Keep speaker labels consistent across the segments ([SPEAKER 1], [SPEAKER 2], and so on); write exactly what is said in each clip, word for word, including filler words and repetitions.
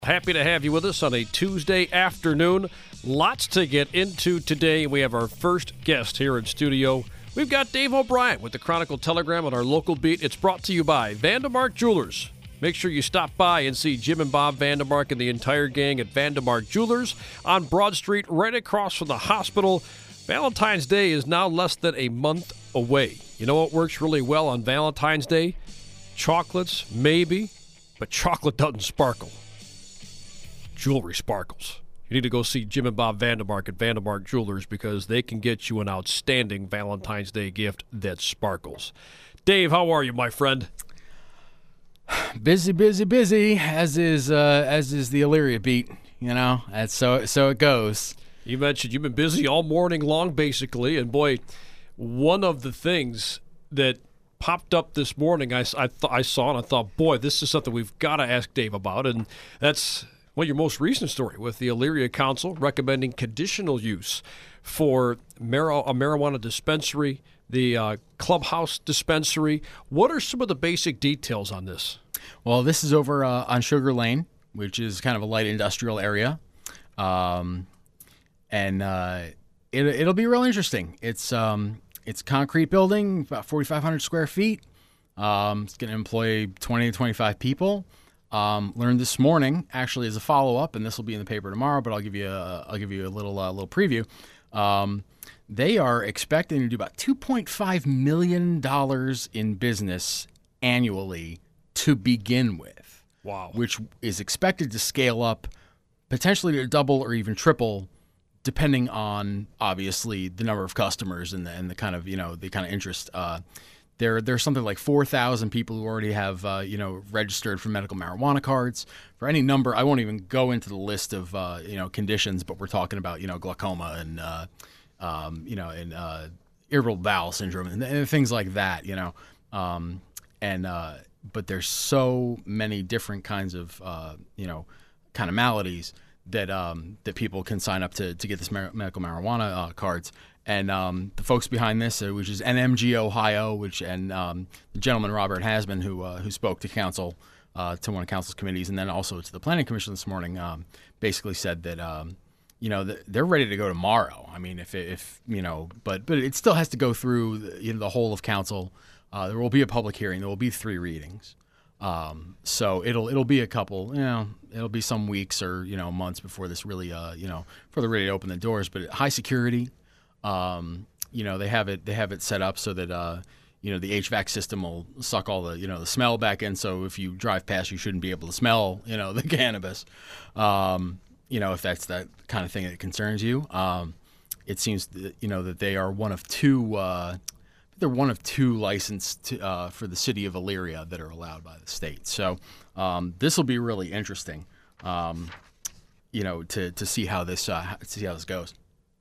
[SPEAKER 1] Happy to have you with us on a Tuesday afternoon. Lots to get into today. We have our first guest here in studio. We've got Dave O'Brien with the Chronicle Telegram on our local beat. It's brought to you by Vandemark Jewelers. Make sure you stop by and see Jim and Bob Vandemark and the entire gang at Vandemark Jewelers on Broad Street, right across from the hospital. Valentine's Day is now less than a month away. You know what works really well on Valentine's Day? Chocolates, maybe, but chocolate doesn't sparkle. Jewelry sparkles. You need to go see Jim and Bob Vandemark at Vandemark Jewelers because they can get you an outstanding Valentine's Day gift that sparkles. Dave, how are you, my friend?
[SPEAKER 2] Busy, busy, busy, as is uh, as is the Elyria beat, you know. That's so so it goes.
[SPEAKER 1] You mentioned you've been busy all morning long, basically, and boy, one of the things that popped up this morning, I, I, th- I saw and I thought, boy, this is something we've got to ask Dave about, and that's well, your most recent story with the Elyria Council recommending conditional use for mar- a marijuana dispensary, the uh, clubhouse dispensary. What are some of the basic details on this?
[SPEAKER 2] Well, this is over uh, on Sugar Lane, which is kind of a light industrial area, um, and uh, it, it'll be real interesting. It's um, it's a concrete building, about forty-five hundred square feet. Um, it's going to employ twenty to twenty-five people. Um, learned this morning, actually, as a follow-up, and this will be in the paper tomorrow. But I'll give you a, I'll give you a little uh, little preview. Um, they are expecting to do about two point five million dollars in business annually to begin with.
[SPEAKER 1] Wow!
[SPEAKER 2] Which is expected to scale up, potentially to double or even triple, depending on obviously the number of customers and the and the kind of you know the kind of interest. Uh, There, there's something like four thousand people who already have, uh, you know, registered for medical marijuana cards. For any number, I won't even go into the list of, uh, you know, conditions, but we're talking about, you know, glaucoma and, uh, um, you know, and uh, irritable bowel syndrome and, and things like that, you know. Um, and uh, but there's so many different kinds of, uh, you know, kind of maladies that um, that people can sign up to to get this mar- medical marijuana uh, cards. And um, the folks behind this, uh, which is N M G Ohio, which and um, the gentleman Robert Hasman, who uh, who spoke to council, uh, to one of council's committees, and then also to the planning commission this morning, um, basically said that um, you know th- they're ready to go tomorrow. I mean, if if you know, but but it still has to go through the, you know the whole of council. Uh, there will be a public hearing. There will be three readings. Um, so it'll it'll be a couple, you know, it'll be some weeks or you know months before this really, uh, you know, before they're ready to open the doors. But high security. Um, you know, they have it, they have it set up so that, uh, you know, the H V A C system will suck all the, you know, the smell back in. So if you drive past, you shouldn't be able to smell, you know, the cannabis, um, you know, if that's that kind of thing that concerns you. Um, it seems, that, you know, that they are one of two, uh, they're one of two licensed to, uh, for the city of Elyria that are allowed by the state. So, um, this will be really interesting, um, you know, to, to see how this, uh, see how this goes.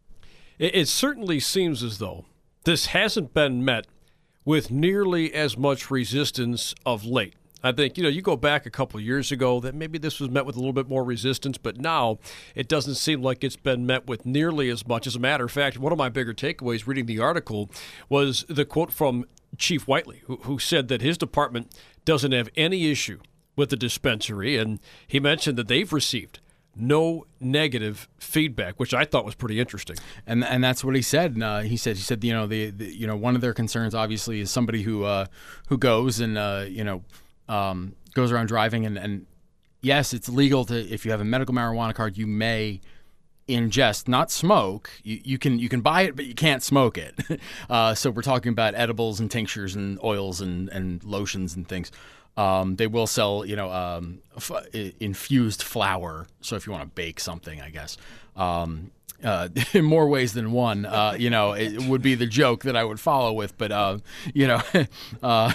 [SPEAKER 1] It certainly seems as though this hasn't been met with nearly as much resistance of late. I think, you know, you go back a couple of years ago that maybe this was met with a little bit more resistance, but now it doesn't seem like it's been met with nearly as much. As a matter of fact, one of my bigger takeaways reading the article was the quote from Chief Whiteley, who, who said that his department doesn't have any issue with the dispensary, and he mentioned that they've received no negative feedback, which I thought was pretty interesting.
[SPEAKER 2] And and that's what he said. And, uh, he said he said you know the, the you know one of their concerns obviously is somebody who uh, who goes and uh, you know um, goes around driving and, and yes, it's legal to if you have a medical marijuana card, you may ingest, not smoke. You, you can you can buy it, but you can't smoke it. uh, so we're talking about edibles and tinctures and oils and, and lotions and things. Um, they will sell, you know, um, f- infused flour. So if you want to bake something, I guess, um, uh, in more ways than one, uh, you know, it would be the joke that I would follow with. But, uh, you know, uh,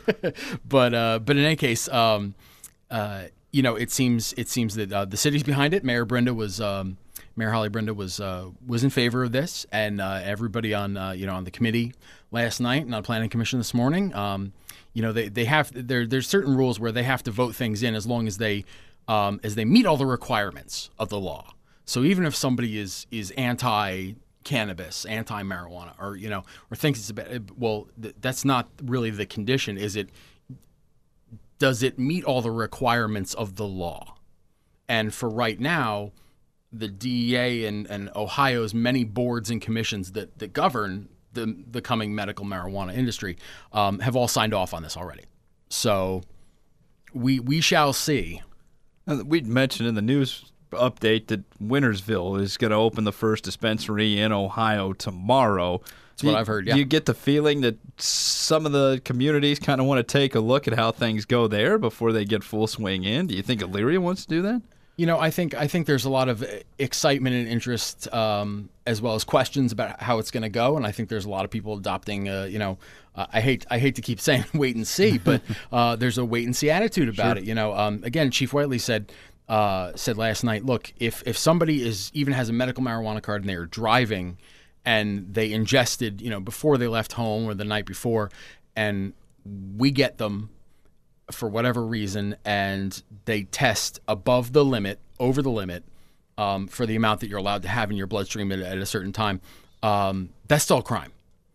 [SPEAKER 2] but uh, but in any case, um, uh, you know, it seems it seems that uh, the city's behind it. Mayor Brenda was um, Mayor Holly Brenda was uh, was in favor of this, and uh, everybody on uh, you know on the committee last night and on Planning Commission this morning. Um, You know, they, they have there there's certain rules where they have to vote things in as long as they um, as they meet all the requirements of the law. So even if somebody is is anti-cannabis, anti-marijuana, or you know, or thinks it's a bad, well, th- that's not really the condition. Is it? Does it meet all the requirements of the law? And for right now, the D E A and, and Ohio's many boards and commissions that, that govern the, the coming medical marijuana industry um, have all signed off on this already. So we we shall see.
[SPEAKER 3] We'd mentioned in the news update that Wintersville is going to open the first dispensary in Ohio tomorrow.
[SPEAKER 2] That's what I've heard, yeah.
[SPEAKER 3] Do you get the feeling that some of the communities kind of want to take a look at how things go there before they get full swing in? Do you think Elyria wants to do that?
[SPEAKER 2] You know, I think I think there's a lot of excitement and interest, um, as well as questions about how it's going to go, and I think there's a lot of people adopting. Uh, you know, uh, I hate I hate to keep saying wait and see, but uh, there's a wait and see attitude about sure. it. You know, um, again, Chief Whiteley said uh, said last night, look, if if somebody is even has a medical marijuana card and they are driving, and they ingested, you know, before they left home or the night before, and we get them for whatever reason, and they test above the limit, over the limit, um, for the amount that you're allowed to have in your bloodstream at, at a certain time, um, that's still a crime.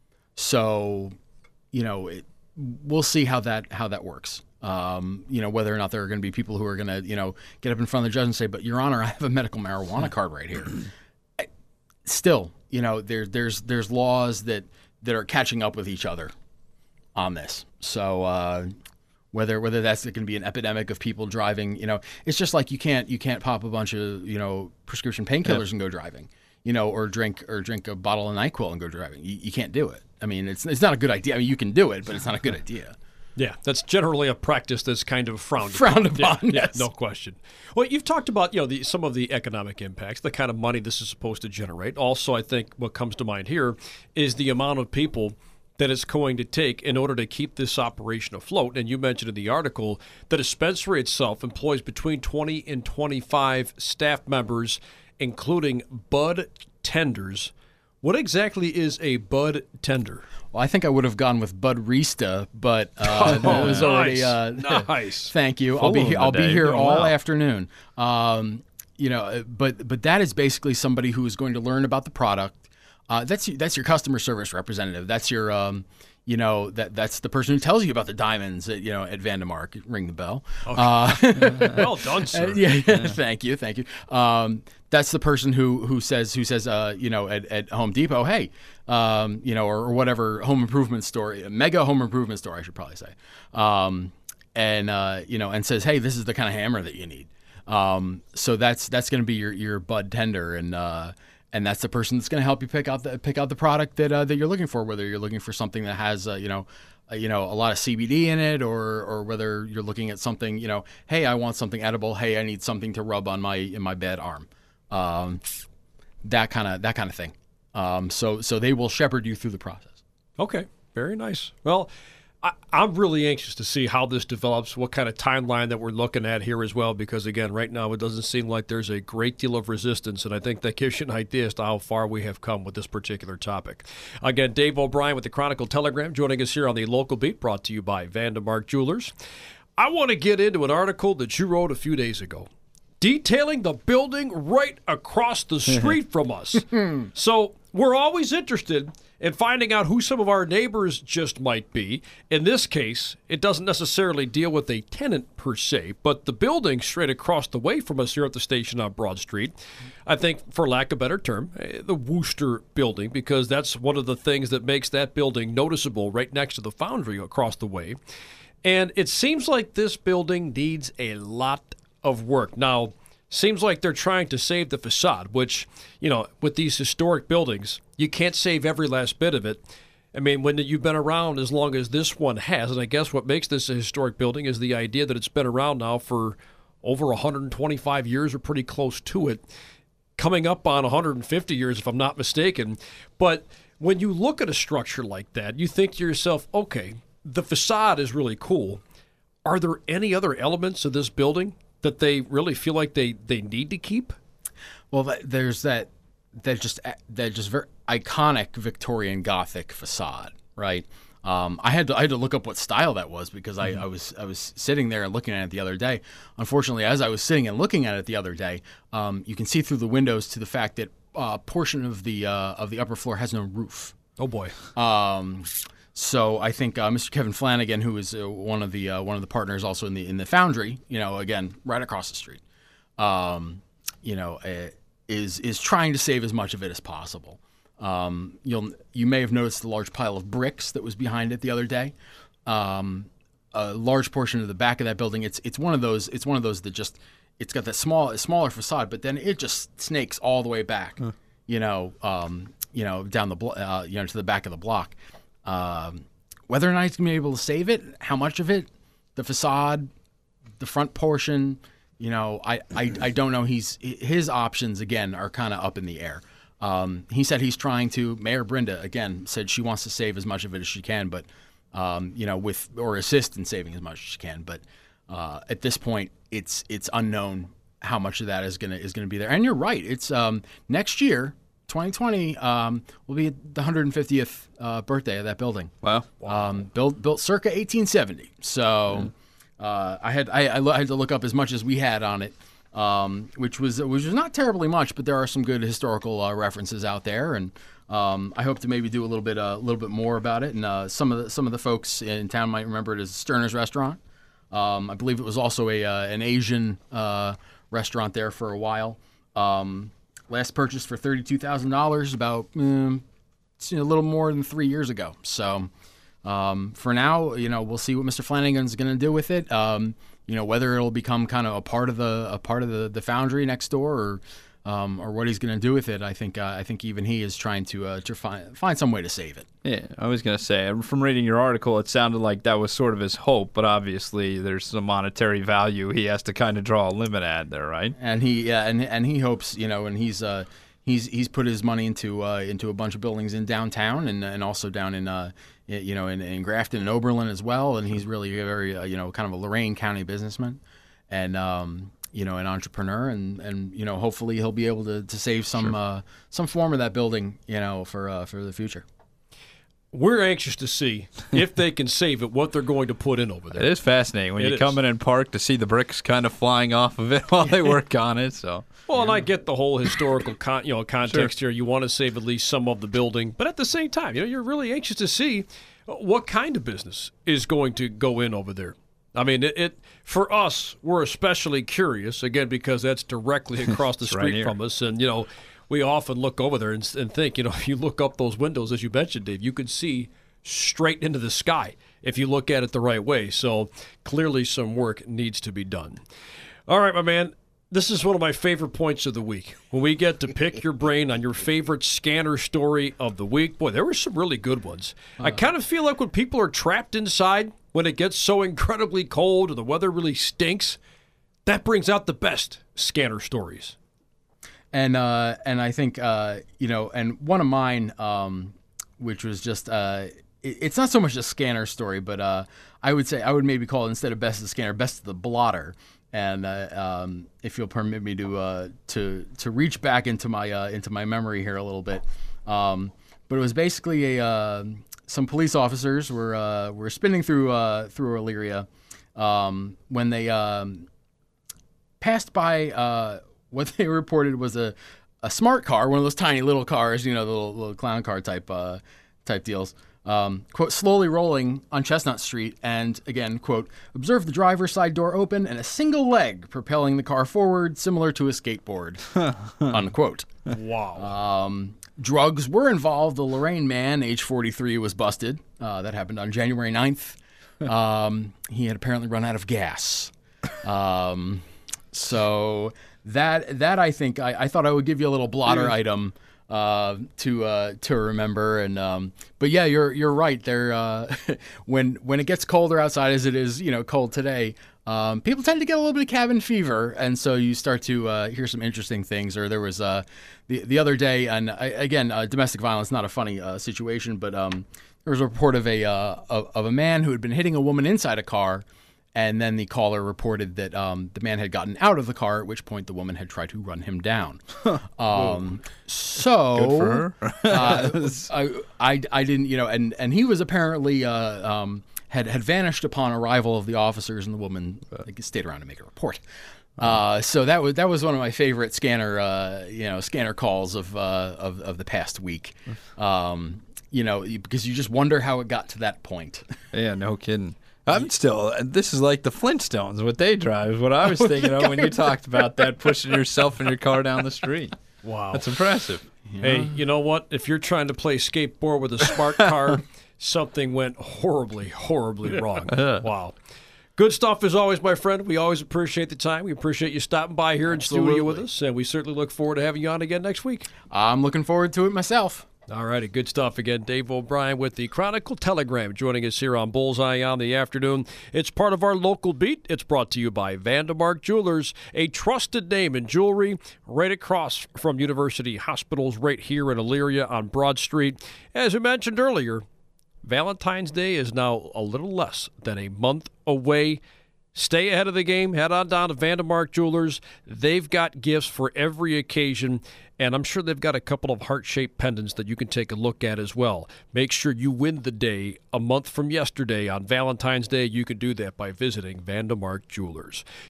[SPEAKER 2] So, you know, it, we'll see how that how that works. Um, you know, whether or not there are going to be people who are going to, you know, get up in front of the judge and say, "But Your Honor, I have a medical marijuana card right here." I, still, you know, there's there's there's laws that that are catching up with each other on this. So. Uh, Whether whether that's going to be an epidemic of people driving, you know, it's just like you can't you can't pop a bunch of, you know, prescription painkillers yeah. and go driving, you know, or drink or drink a bottle of NyQuil and go driving. You, you can't do it. I mean, it's it's not a good idea. I mean, you can do it, but it's not a good idea.
[SPEAKER 1] Yeah, that's generally a practice that's kind of frowned
[SPEAKER 2] frowned
[SPEAKER 1] upon.
[SPEAKER 2] upon.
[SPEAKER 1] Yeah,
[SPEAKER 2] yes.
[SPEAKER 1] yeah, no question. Well, you've talked about, you know, the, some of the economic impacts, the kind of money this is supposed to generate. Also, I think what comes to mind here is the amount of people that it's going to take in order to keep this operation afloat. And you mentioned in the article the dispensary itself employs between twenty and twenty-five staff members, including bud tenders. What exactly is a bud tender?
[SPEAKER 2] Well, I think I would have gone with Budrista, but uh,
[SPEAKER 1] oh,
[SPEAKER 2] it was already uh,
[SPEAKER 1] nice.
[SPEAKER 2] Thank you.
[SPEAKER 3] Full
[SPEAKER 2] I'll be he- I'll be here
[SPEAKER 3] oh,
[SPEAKER 2] all
[SPEAKER 3] wow.
[SPEAKER 2] afternoon. Um, you know, but but that is basically somebody who is going to learn about the product. Uh, that's that's your customer service representative. That's your, um, you know, that that's the person who tells you about the diamonds at, you know, at Vandemark. Ring the bell.
[SPEAKER 1] Okay.
[SPEAKER 2] Uh,
[SPEAKER 1] well done, sir.
[SPEAKER 2] yeah, yeah, thank you, thank you. Um, that's the person who who says who says, uh, you know, at, at Home Depot, hey, um, you know, or, or whatever home improvement store, mega home improvement store, I should probably say, um, and uh, you know, and says, hey, this is the kind of hammer that you need. Um, so that's that's going to be your your bud tender, and uh, and that's the person that's going to help you pick out the pick out the product that uh, that you're looking for. Whether you're looking for something that has uh, you know uh, you know a lot of C B D in it, or or whether you're looking at something, you know, hey, I want something edible. Hey, I need something to rub on my in my bad arm. Um, that kind of that kind of thing. Um, so so they will shepherd you through the process.
[SPEAKER 1] Okay, very nice. Well, I, I'm really anxious to see how this develops, what kind of timeline that we're looking at here as well, because, again, right now it doesn't seem like there's a great deal of resistance, and I think that gives you an idea as to how far we have come with this particular topic. Again, Dave O'Brien with the Chronicle Telegram joining us here on the Local Beat, brought to you by Vandemark Jewelers. I want to get into an article that you wrote a few days ago, detailing the building right across the street from us. So we're always interested in finding out who some of our neighbors just might be. In this case, it doesn't necessarily deal with a tenant per se, but the building straight across the way from us here at the station on Broad Street, I think, for lack of a better term, the Wooster building, because that's one of the things that makes that building noticeable right next to the foundry across the way. And it seems like this building needs a lot of work. Now, seems like they're trying to save the facade, which, you know, with these historic buildings, you can't save every last bit of it. I mean, when you've been around as long as this one has, and I guess what makes this a historic building is the idea that it's been around now for over one hundred twenty-five years or pretty close to it, coming up on one hundred fifty years if I'm not mistaken. But when you look at a structure like that, you think to yourself, okay, the facade is really cool. Are there any other elements of this building that they really feel like they, they need to keep?
[SPEAKER 2] Well, that, there's that that just that just very iconic Victorian Gothic facade, right? Um, I had to I had to look up what style that was because I, mm-hmm. I was I was sitting there and looking at it the other day. Unfortunately, as I was sitting and looking at it the other day, um, you can see through the windows to the fact that a uh, portion of the uh, of the upper floor has no roof.
[SPEAKER 1] Oh boy.
[SPEAKER 2] Um, So I think uh, Mister Kevin Flanagan, who is uh, one of the uh, one of the partners also in the in the foundry, you know, again right across the street, um, you know, uh, is is trying to save as much of it as possible. Um, you'll you may have noticed the large pile of bricks that was behind it the other day. Um, a large portion of the back of that building. It's it's one of those. It's one of those that just it's got that small smaller facade, but then it just snakes all the way back. Huh. You know, um, you know, down the blo- uh, you know to the back of the block. Um, whether or not he's gonna be able to save it, how much of it, the facade, the front portion. You know, I, I, I don't know. He's his options again are kind of up in the air. Um, he said he's trying to. Mayor Brenda again said she wants to save as much of it as she can, but um, you know, with or assist in saving as much as she can. But uh, at this point, it's it's unknown how much of that is gonna is gonna be there. And you're right. It's um, next year, twenty twenty, um, will be the one hundred fiftieth uh, birthday of that building.
[SPEAKER 3] Wow.
[SPEAKER 2] Um, built built circa eighteen seventy. So. Mm. Uh, I had I, I had to look up as much as we had on it, um, which was which was not terribly much, but there are some good historical uh, references out there, and um, I hope to maybe do a little bit a uh, little bit more about it. And uh, some of the some of the folks in town might remember it as Sterner's Restaurant. Um, I believe it was also a uh, an Asian uh, restaurant there for a while. Um, last purchased for thirty-two thousand dollars, about mm, a little more than three years ago. So. Um, for now, you know, we'll see what Mister Flanagan's going to do with it. Um, you know, whether it'll become kind of a part of the a part of the, the foundry next door, or um, or what he's going to do with it. I think uh, I think even he is trying to uh, to find find some way to save it.
[SPEAKER 3] Yeah, I was going to say, from reading your article, it sounded like that was sort of his hope, but obviously there's some monetary value he has to kind of draw a limit at there, right?
[SPEAKER 2] And he yeah, and and he hopes, you know, and he's uh, he's he's put his money into uh, into a bunch of buildings in downtown and and also down in. Uh, you know, in, in Grafton and Oberlin as well, and he's really a very, uh, you know, kind of a Lorain County businessman, and um, you know, an entrepreneur, and, and you know, hopefully he'll be able to, to save some
[SPEAKER 3] sure.
[SPEAKER 2] uh, some form of that building, you know, for uh, for the future.
[SPEAKER 1] We're anxious to see if they can save it, what they're going to put in over there.
[SPEAKER 3] It is fascinating when
[SPEAKER 1] it
[SPEAKER 3] you
[SPEAKER 1] is.
[SPEAKER 3] come in and park to see the bricks kind of flying off of it while they work on it. So.
[SPEAKER 1] Well, and I get the whole historical con- you know context
[SPEAKER 3] Sure.
[SPEAKER 1] here. You want to save at least some of the building, but at the same time, you know, you're really anxious to see what kind of business is going to go in over there. I mean, it, it for us, we're especially curious again because that's directly across the street
[SPEAKER 3] right
[SPEAKER 1] from us, and you know, we often look over there and, and think, you know, if you look up those windows, as you mentioned, Dave, you could see straight into the sky if you look at it the right way. So clearly, some work needs to be done. All right, my man. This is one of my favorite points of the week, when we get to pick your brain on your favorite scanner story of the week. Boy, there were some really good ones. Uh, I kind of feel like when people are trapped inside, when it gets so incredibly cold or the weather really stinks, that brings out the best scanner stories.
[SPEAKER 2] And uh, and I think, uh, you know, and one of mine, um, which was just, uh, it, it's not so much a scanner story, but uh, I would say, I would maybe call it, instead of best of the scanner, best of the blotter. And uh, um, if you'll permit me to uh, to to reach back into my uh, into my memory here a little bit, um, but it was basically a uh, some police officers were uh, were spinning through uh, through Elyria um, when they um, passed by uh, what they reported was a, a smart car, one of those tiny little cars, you know, the little, little clown car type uh, type deals. Um, quote, slowly rolling on Chestnut Street, and again, quote, observed the driver's side door open and a single leg propelling the car forward, similar to a skateboard, unquote.
[SPEAKER 1] Wow.
[SPEAKER 2] Um, drugs were involved. The Lorain man, age forty-three, was busted. Uh, that happened on January ninth. Um, he had apparently run out of gas. Um, so that, that I think, I, I thought I would give you a little blotter yeah. item uh to uh to remember. And um but yeah, you're you're right there. Uh when when it gets colder outside, as it is, you know, cold today, um people tend to get a little bit of cabin fever, and so you start to uh hear some interesting things. Or there was uh the the other day, and I, again uh, domestic violence, not a funny uh situation, but um there was a report of a uh of, of a man who had been hitting a woman inside a car. And then the caller reported that um, the man had gotten out of the car, at which point the woman had tried to run him down. um, so
[SPEAKER 3] good for her.
[SPEAKER 2] uh, I, I, I didn't, you know, and, and he was apparently uh, um, had had vanished upon arrival of the officers, and the woman like, stayed around to make a report. Uh, so that was that was one of my favorite scanner, uh, you know, scanner calls of uh, of of the past week. Um, you know, because you just wonder how it got to that point.
[SPEAKER 3] Yeah, no kidding. I'm still, this is like the Flintstones, what they drive, is what I was thinking of when you talked about that, pushing yourself in your car down the street.
[SPEAKER 1] Wow.
[SPEAKER 3] That's impressive.
[SPEAKER 2] Yeah.
[SPEAKER 1] Hey, you know what? If you're trying to play skateboard with a smart car, something went horribly, horribly wrong. Wow. Good stuff as always, my friend. We always appreciate the time. We appreciate you stopping by here in studio with us, and we certainly look forward to having you on again next week.
[SPEAKER 2] I'm looking forward to it myself.
[SPEAKER 1] All righty, good stuff again. Dave O'Brien with the Chronicle Telegram joining us here on Bullseye on the afternoon. It's part of our local beat. It's brought to you by Vandemark Jewelers, a trusted name in jewelry right across from University Hospitals right here in Elyria on Broad Street. As we mentioned earlier, Valentine's Day is now a little less than a month away. Stay ahead of the game. Head on down to Vandemark Jewelers. They've got gifts for every occasion, and I'm sure they've got a couple of heart-shaped pendants that you can take a look at as well. Make sure you win the day a month from yesterday on Valentine's Day. You can do that by visiting Vandemark Jewelers.